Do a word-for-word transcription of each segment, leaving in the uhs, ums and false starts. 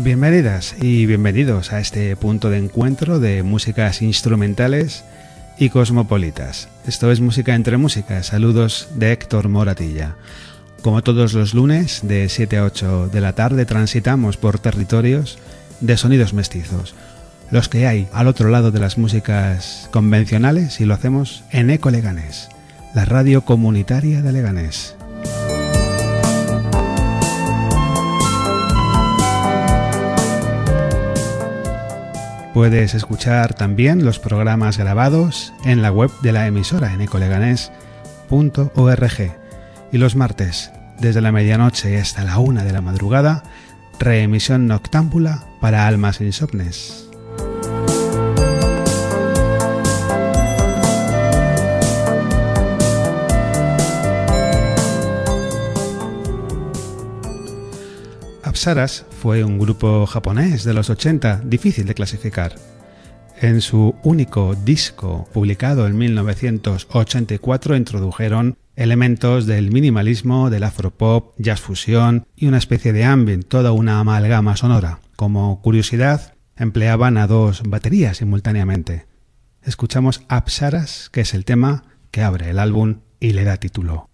Bienvenidas y bienvenidos a este punto de encuentro de músicas instrumentales y cosmopolitas. Esto es Música entre Músicas. Saludos de Héctor Moratilla. Como todos los lunes, de siete a ocho de la tarde, transitamos por territorios de sonidos mestizos, los que hay al otro lado de las músicas convencionales, y lo hacemos en Eco Leganés, la radio comunitaria de Leganés. Puedes escuchar también los programas grabados en la web de la emisora en ecoleganés punto org, y los martes, desde la medianoche hasta la una de la madrugada, reemisión noctámbula para almas insomnes. Apsaras fue un grupo japonés de los ochenta, difícil de clasificar. En su único disco, publicado en mil novecientos ochenta y cuatro, introdujeron elementos del minimalismo, del afropop, jazz fusión y una especie de ambient, toda una amalgama sonora. Como curiosidad, empleaban a dos baterías simultáneamente. Escuchamos Apsaras, que es el tema que abre el álbum y le da título.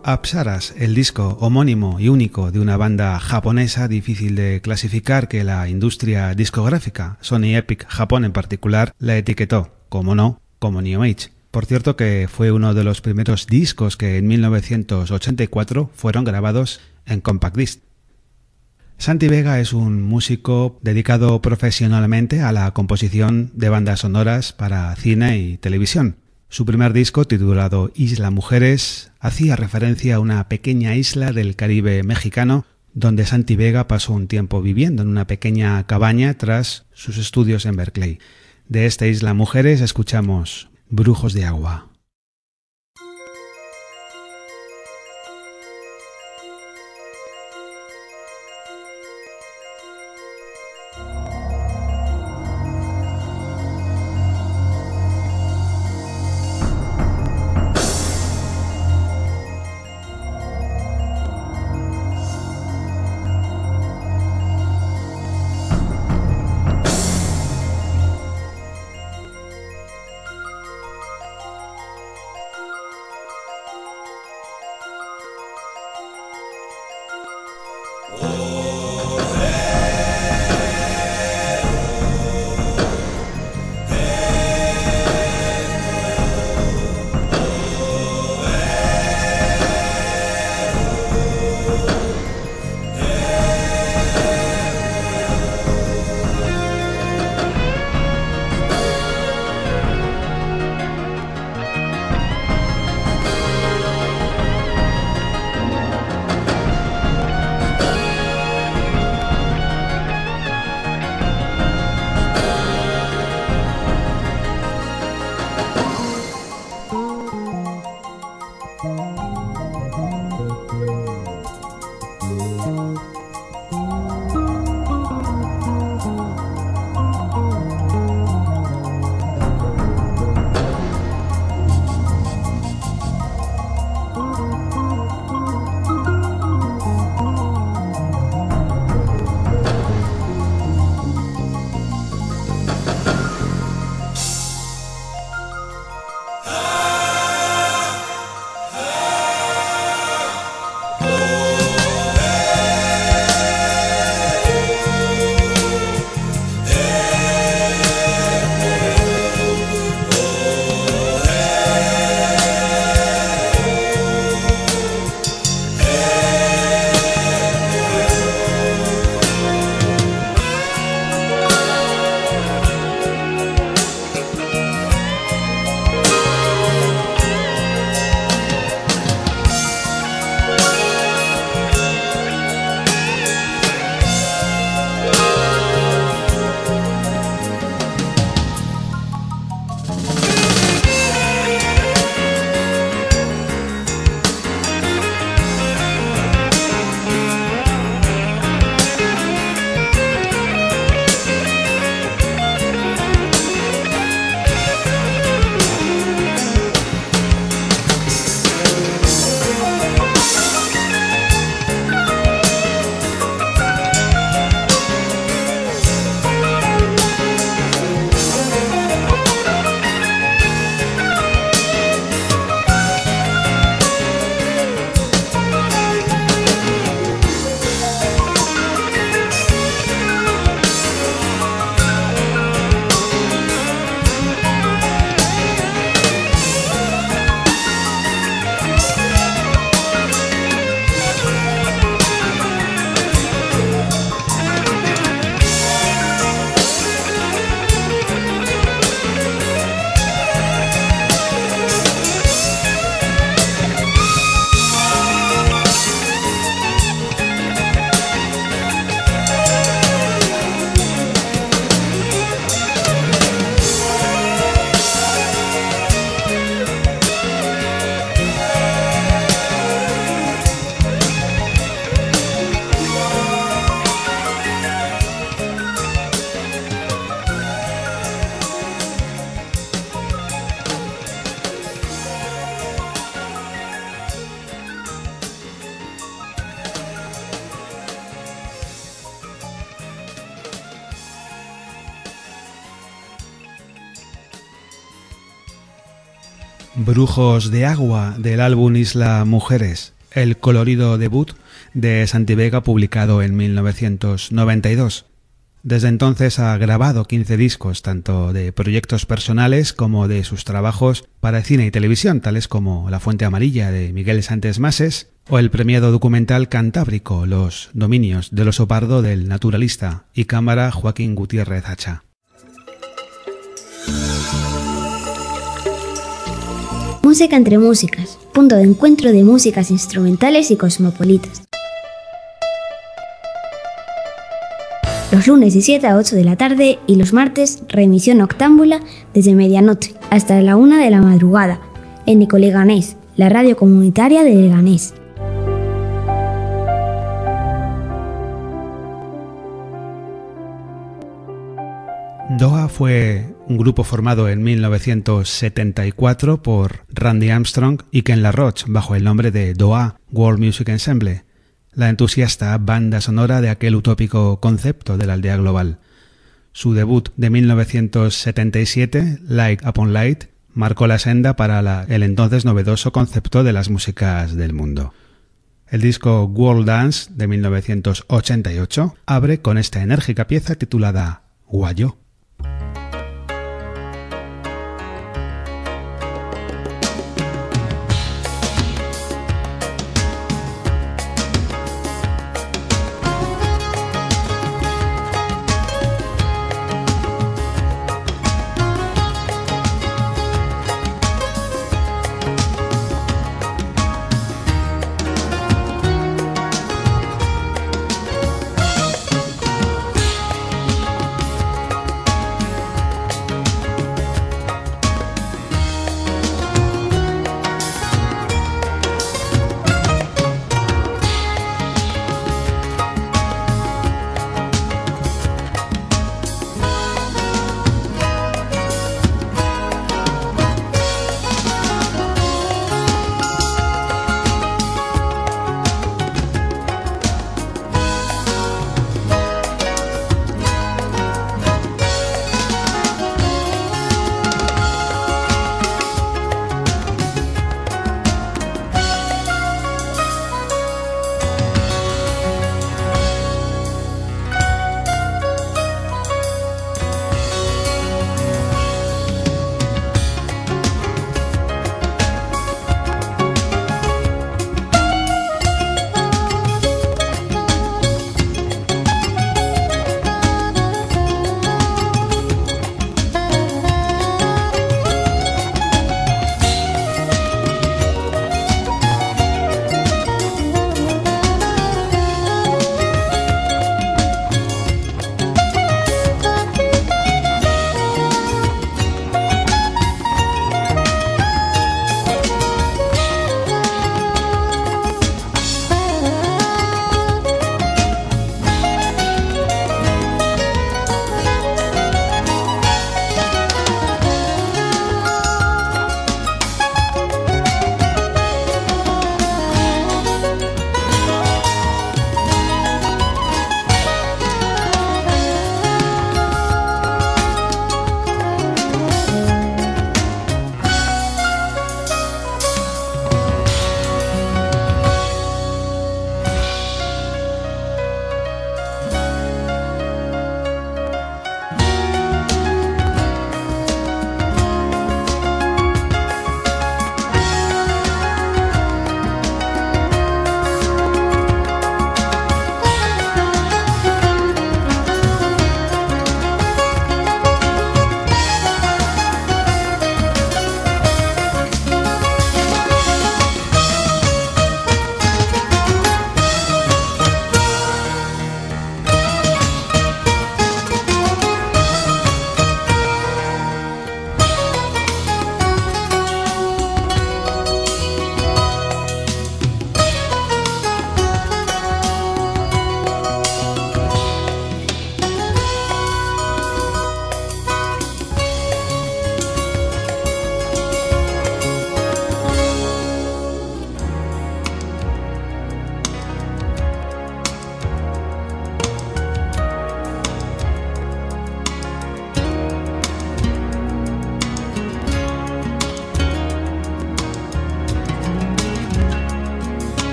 Apsaras, el disco homónimo y único de una banda japonesa difícil de clasificar que la industria discográfica, Sony Epic Japón en particular, la etiquetó, como no, como New Age. Por cierto que fue uno de los primeros discos que en mil novecientos ochenta y cuatro fueron grabados en compact disc. Santi Vega es un músico dedicado profesionalmente a la composición de bandas sonoras para cine y televisión. Su primer disco, titulado Isla Mujeres, hacía referencia a una pequeña isla del Caribe mexicano donde Santi Vega pasó un tiempo viviendo en una pequeña cabaña tras sus estudios en Berkeley. De esta Isla Mujeres escuchamos Brujos de Agua. Brujos de Agua del álbum Isla Mujeres. el colorido debut de Santi Vega publicado en mil novecientos noventa y dos. Desde entonces ha grabado quince discos, tanto de proyectos personales como de sus trabajos para cine y televisión, tales como La Fuente Amarilla de Miguel Santes Mases o el premiado documental cantábrico Los dominios del oso pardo del naturalista y cámara Joaquín Gutiérrez Hacha. Música entre músicas, punto de encuentro de músicas instrumentales y cosmopolitas. Los lunes de siete a ocho de la tarde y los martes reemisión noctámbula desde medianoche hasta la una de la madrugada en Ecoleganés, la radio comunitaria de Leganés. Doha fue un grupo formado en mil novecientos setenta y cuatro por Randy Armstrong y Ken LaRoche bajo el nombre de Doha World Music Ensemble, la entusiasta banda sonora de aquel utópico concepto de la aldea global. Su debut de mil novecientos setenta y siete, Light Upon Light, marcó la senda para la, el entonces novedoso concepto de las músicas del mundo. El disco World Dance de mil novecientos ochenta y ocho abre con esta enérgica pieza titulada Guayo.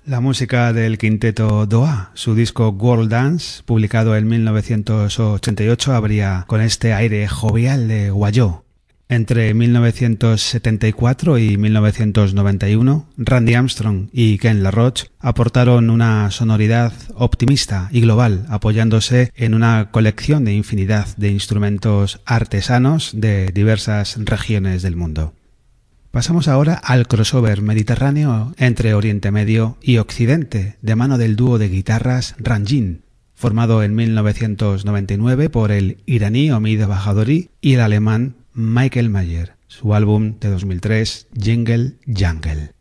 La música del quinteto Doha, su disco World Dance, publicado en mil novecientos ochenta y ocho, abría con este aire jovial de guayó. Entre mil novecientos setenta y cuatro y mil novecientos noventa y uno, Randy Armstrong y Ken LaRoche aportaron una sonoridad optimista y global, apoyándose en una colección de infinidad de instrumentos artesanos de diversas regiones del mundo. Pasamos ahora al crossover mediterráneo entre Oriente Medio y Occidente, de mano del dúo de guitarras Ranjin, formado en mil novecientos noventa y nueve por el iraní Omid Bahadori y el alemán Michael Mayer. Su álbum de dos mil tres, Jingle Jungle.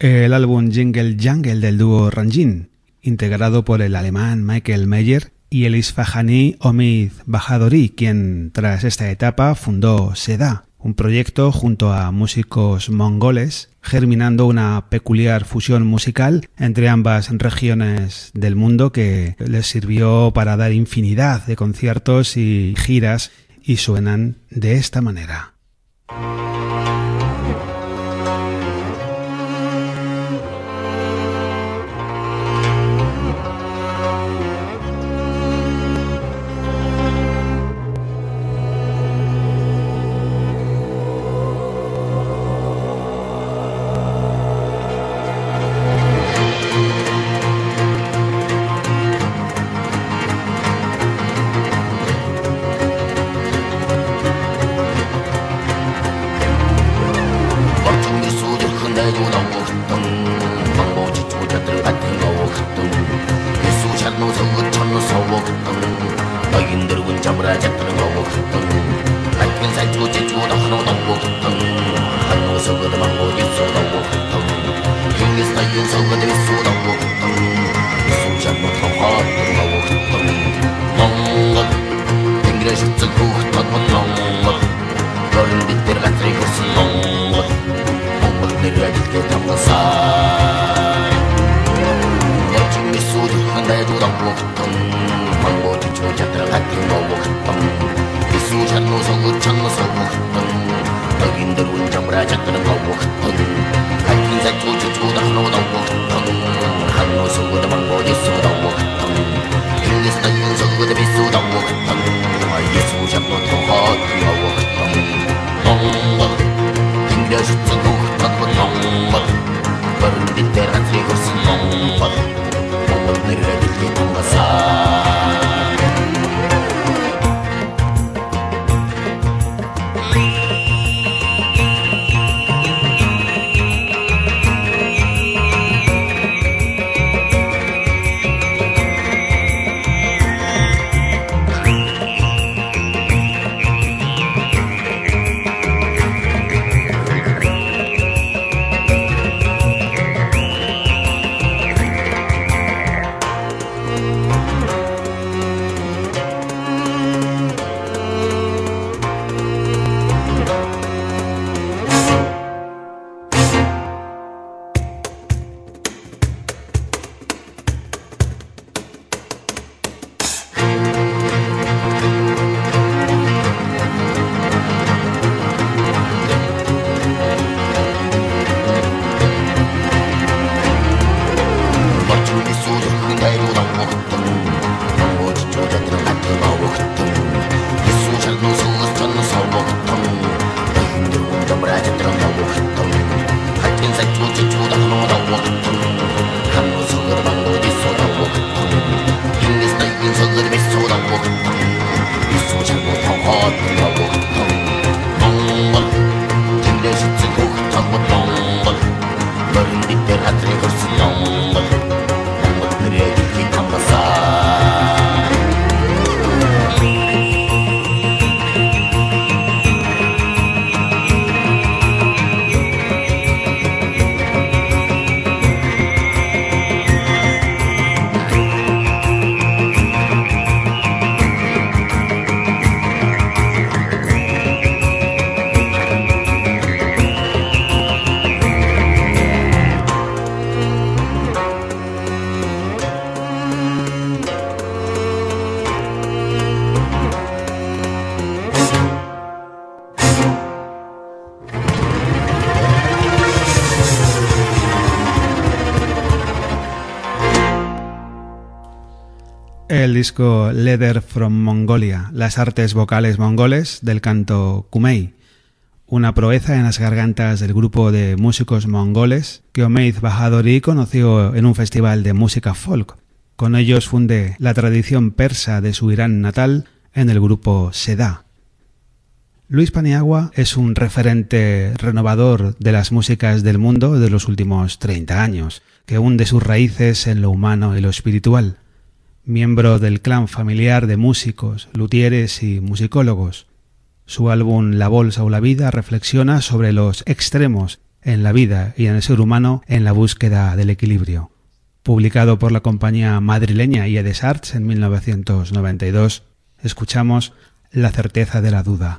el álbum Jingle Jangle del dúo Ranjin, integrado por el alemán Michael Meyer y el isfahaní Omid Bahadori, quien tras esta etapa fundó Seda, un proyecto junto a músicos mongoles, germinando una peculiar fusión musical entre ambas regiones del mundo que les sirvió para dar infinidad de conciertos y giras, y suenan de esta manera. El disco Leather from Mongolia, las artes vocales mongoles del canto Kumei, una proeza en las gargantas del grupo de músicos mongoles que Omid Bahadori conoció en un festival de música folk. Con ellos funde la tradición persa de su Irán natal en el grupo Seda. Luis Paniagua es un referente renovador de las músicas del mundo de los últimos treinta años, que hunde sus raíces en lo humano y lo espiritual. Miembro del clan familiar de músicos, luthieres y musicólogos. Su álbum La Bolsa o la Vida reflexiona sobre los extremos en la vida y en el ser humano en la búsqueda del equilibrio. Publicado por la compañía madrileña I E des Arts en mil novecientos noventa y dos, escuchamos La certeza de la duda.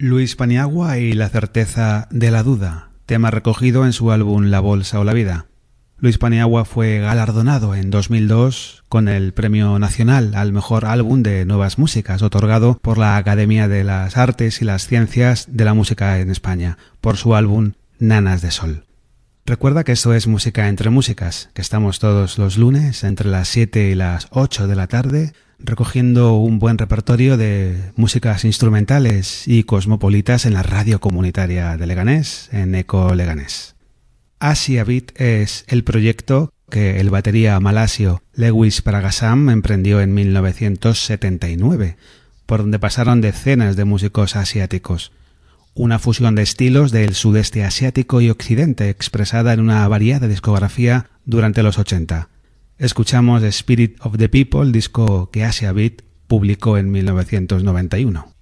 Luis Paniagua y La certeza de la duda, tema recogido en su álbum La bolsa o la vida. Luis Paniagua fue galardonado en dos mil dos con el Premio Nacional al Mejor Álbum de Nuevas Músicas, otorgado por la Academia de las Artes y las Ciencias de la Música en España, por su álbum Nanas de Sol. Recuerda que esto es Música entre Músicas, que estamos todos los lunes entre las siete y las ocho de la tarde, recogiendo un buen repertorio de músicas instrumentales y cosmopolitas en la radio comunitaria de Leganés, en Eco Leganés. Asia Beat es el proyecto que el batería malasio Lewis Pragasam emprendió en mil novecientos setenta y nueve, por donde pasaron decenas de músicos asiáticos. Una fusión de estilos del sudeste asiático y occidente expresada en una variada discografía durante los ochenta. Escuchamos Spirit of the People, disco que Asia Beat publicó en mil novecientos noventa y uno.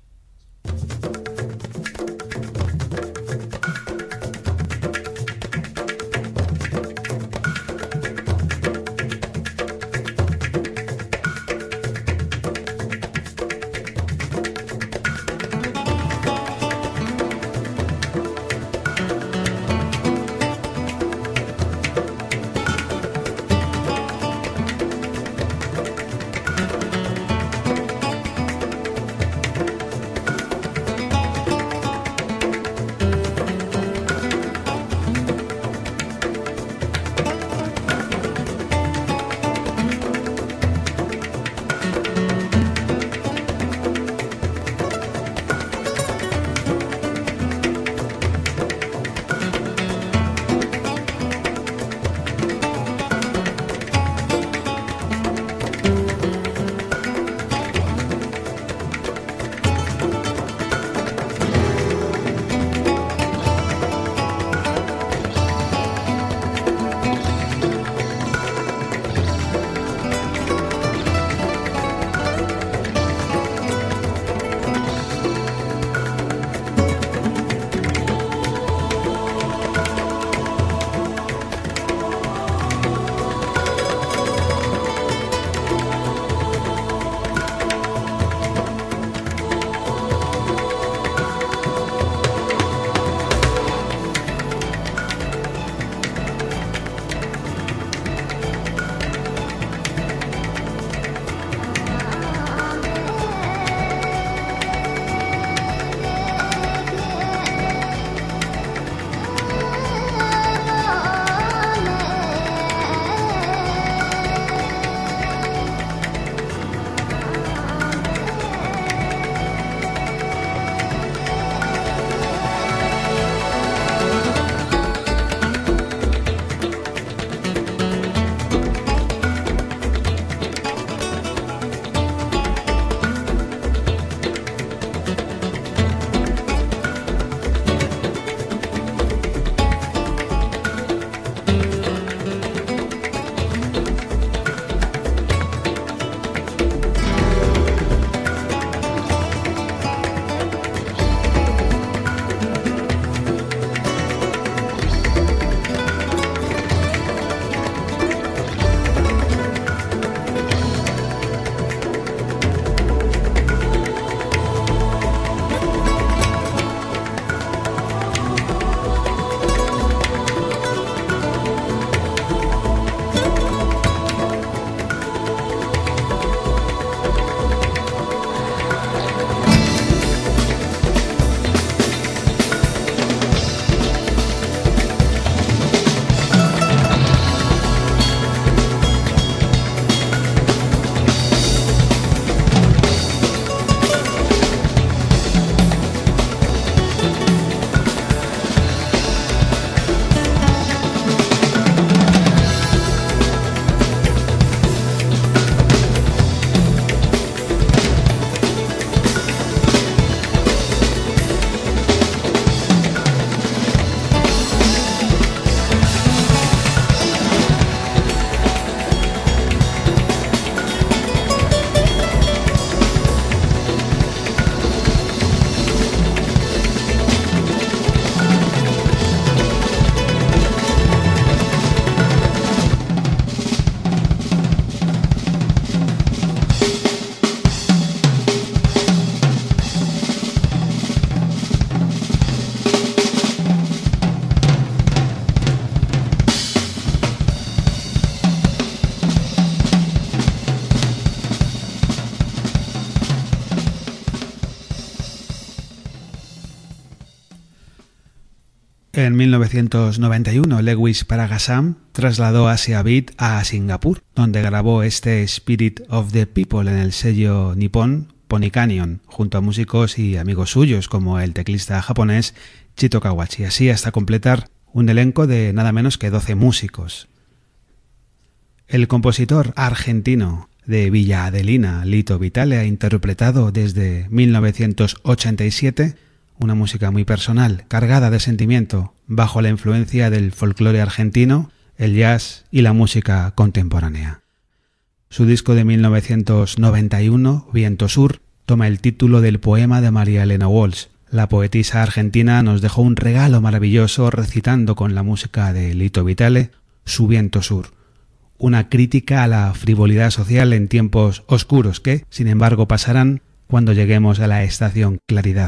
En mil novecientos noventa y uno, Lewis Paragasam trasladó Asia Beat a Singapur, donde grabó este Spirit of the People en el sello nipón Pony Canyon, junto a músicos y amigos suyos como el teclista japonés Chito Kawachi, así hasta completar un elenco de nada menos que doce músicos. El compositor argentino de Villa Adelina, Lito Vitale, ha interpretado desde mil novecientos ochenta y siete una música muy personal, cargada de sentimiento, bajo la influencia del folclore argentino, el jazz y la música contemporánea. Su disco de mil novecientos noventa y uno, Viento Sur, toma el título del poema de María Elena Walsh. La poetisa argentina nos dejó un regalo maravilloso recitando con la música de Lito Vitale su Viento Sur, una crítica a la frivolidad social en tiempos oscuros que, sin embargo, pasarán cuando lleguemos a la estación Claridad.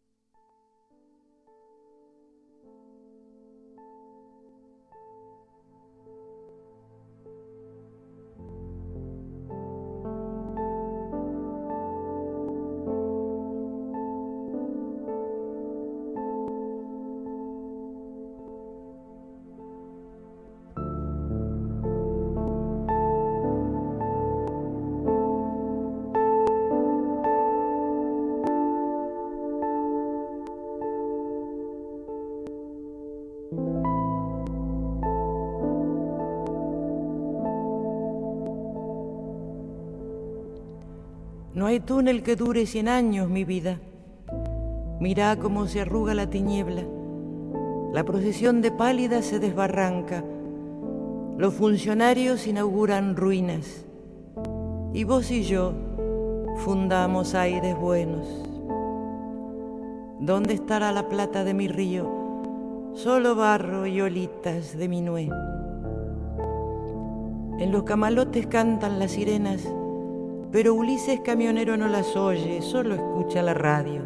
No hay túnel que dure cien años, mi vida. Mirá cómo se arruga la tiniebla. La procesión de pálidas se desbarranca. Los funcionarios inauguran ruinas. Y vos y yo fundamos aires buenos. ¿Dónde estará la plata de mi río? Solo barro y olitas de mi nuez. En los camalotes cantan las sirenas, pero Ulises camionero no las oye, solo escucha la radio.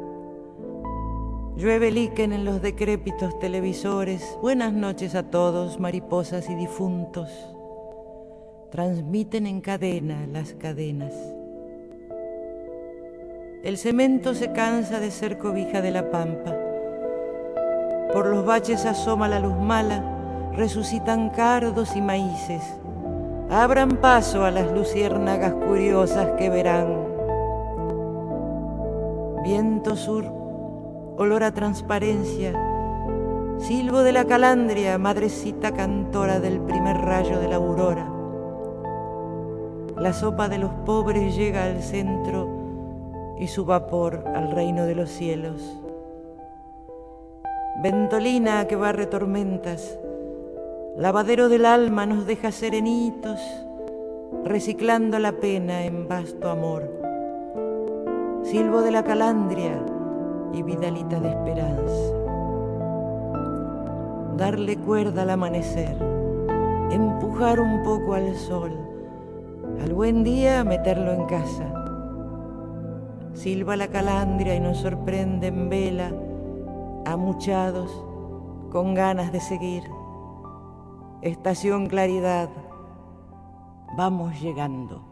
Llueve líquen en los decrépitos televisores. Buenas noches a todos, mariposas y difuntos. Transmiten en cadena las cadenas. El cemento se cansa de ser cobija de la pampa. Por los baches asoma la luz mala, resucitan cardos y maíces. Abran paso a las luciérnagas curiosas que verán. Viento sur, olor a transparencia, silbo de la calandria, madrecita cantora del primer rayo de la aurora. La sopa de los pobres llega al centro y su vapor al reino de los cielos. Ventolina que barre tormentas, lavadero del alma nos deja serenitos, reciclando la pena en vasto amor. Silbo de la calandria y vidalita de esperanza. Darle cuerda al amanecer, empujar un poco al sol, al buen día meterlo en casa. Silba la calandria y nos sorprende en vela, amuchados, con ganas de seguir. Estación Claridad, vamos llegando.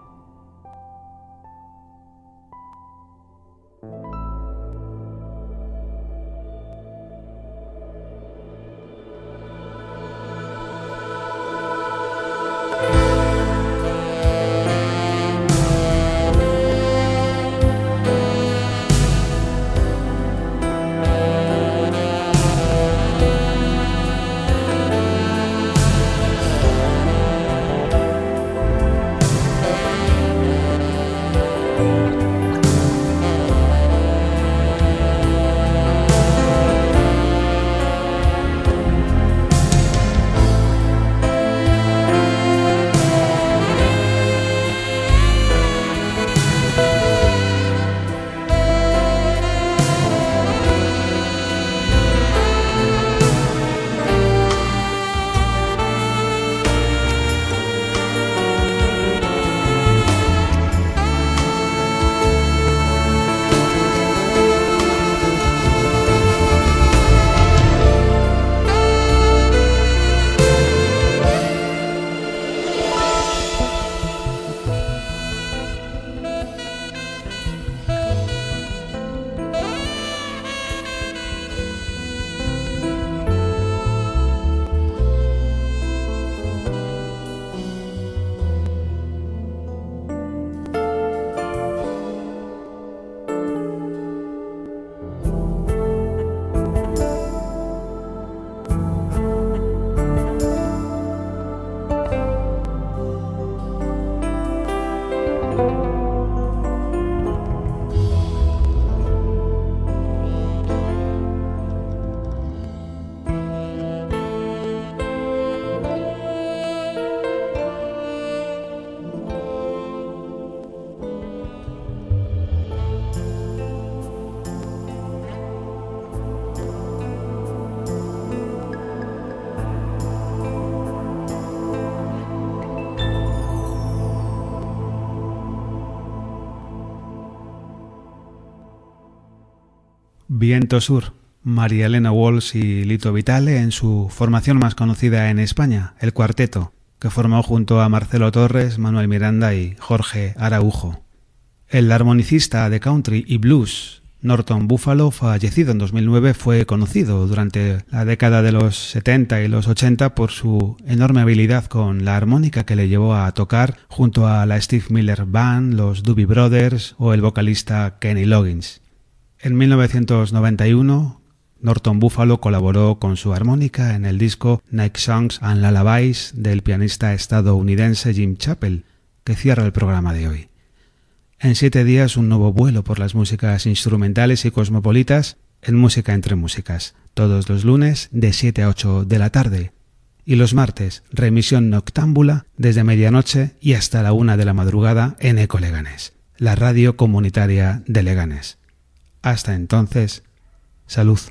Viento Sur, María Elena Walsh y Lito Vitale en su formación más conocida en España, el Cuarteto, que formó junto a Marcelo Torres, Manuel Miranda y Jorge Araujo. El armonicista de country y blues Norton Buffalo, fallecido en dos mil nueve, fue conocido durante la década de los setenta y los ochenta por su enorme habilidad con la armónica que le llevó a tocar junto a la Steve Miller Band, los Doobie Brothers o el vocalista Kenny Loggins. En mil novecientos noventa y uno, Norton Buffalo colaboró con su armónica en el disco Night Songs and Lullabies del pianista estadounidense Jim Chappell, que cierra el programa de hoy. En siete días, un nuevo vuelo por las músicas instrumentales y cosmopolitas en Música entre Músicas, todos los lunes de siete a ocho de la tarde y los martes reemisión noctámbula desde medianoche y hasta la una de la madrugada en Eco Leganés, la radio comunitaria de Leganés. Hasta entonces, salud.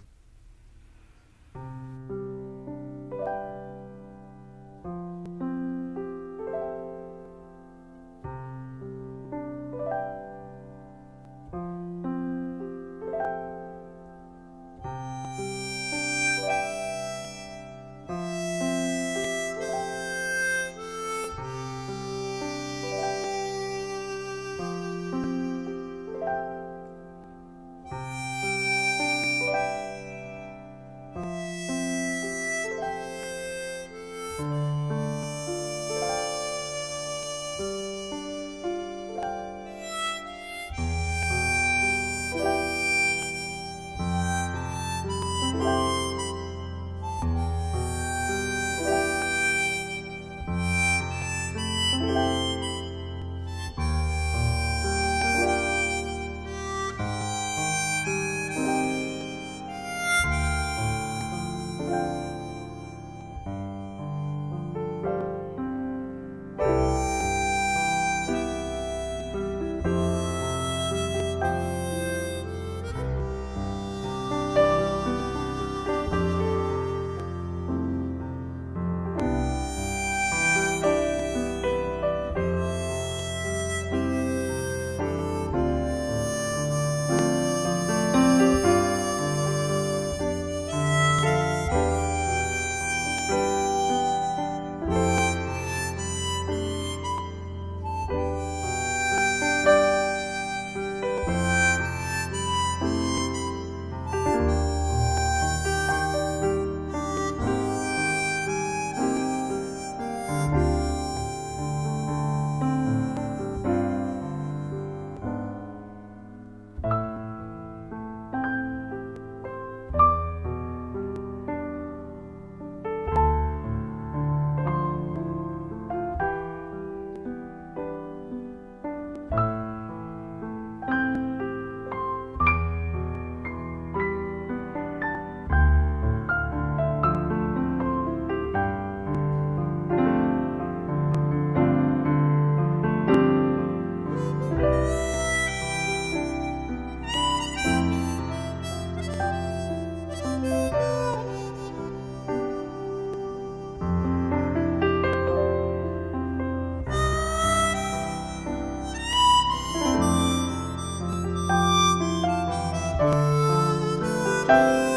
Bye.